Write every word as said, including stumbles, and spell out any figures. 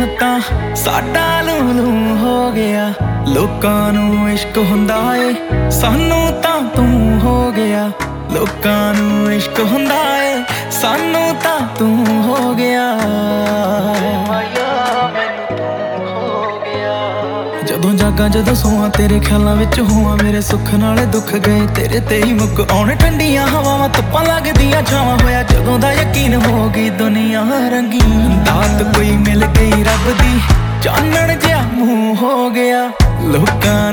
ਹੁਣ ਤਾਂ ਸਾਡਾ ਲੂ ਲੂ ਹੋ ਗਿਆ। ਲੋਕਾਂ ਨੂੰ ਇਸ਼ਕ ਹੁੰਦਾ ਏ, ਸਾਨੂੰ ਤਾਂ ਤੂੰ ਹੋ ਗਿਆ। ਲੋਕਾਂ ਨੂੰ ਇਸ਼ਕ ਹੁੰਦਾ ਏ, ਸਾਨੂੰ ਤਾਂ ਤੂੰ ਹੋ ਗਿਆ। ਜਦੋਂ ਜਾਗਾ ਜਦੋਂ ਸੋਵਾਂ ਤੇਰੇ ਖਿਆਲਾਂ ਵਿੱਚ ਹੋਵਾਂ, ਮੇਰੇ ਸੁੱਖ ਨਾਲੇ ਦੁੱਖ ਗਏ ਤੇਰੇ ਤੇ ਹੀ ਮੁੱਕ ਆਉਣ। ਠੰਡੀਆਂ ਹਵਾਵਾਂ ਧੁੱਪਾਂ ਲੱਗਦੀਆਂ ਛਾਵਾਂ ਹੋਇਆ ਜਦੋਂ ਦਾ ਯਕੀਨ ਹੋ ਗਈ ਦੁਨੀਆ ਰੰਗੀਨ। ਦਾਤ ਕੋਈ ਮਿਲ ਗਈ ਰੱਬ ਦੀ, ਚਾਨਣ ਜਿਹਾ ਮੂੰਹ ਹੋ ਗਿਆ। ਲੋਕਾਂ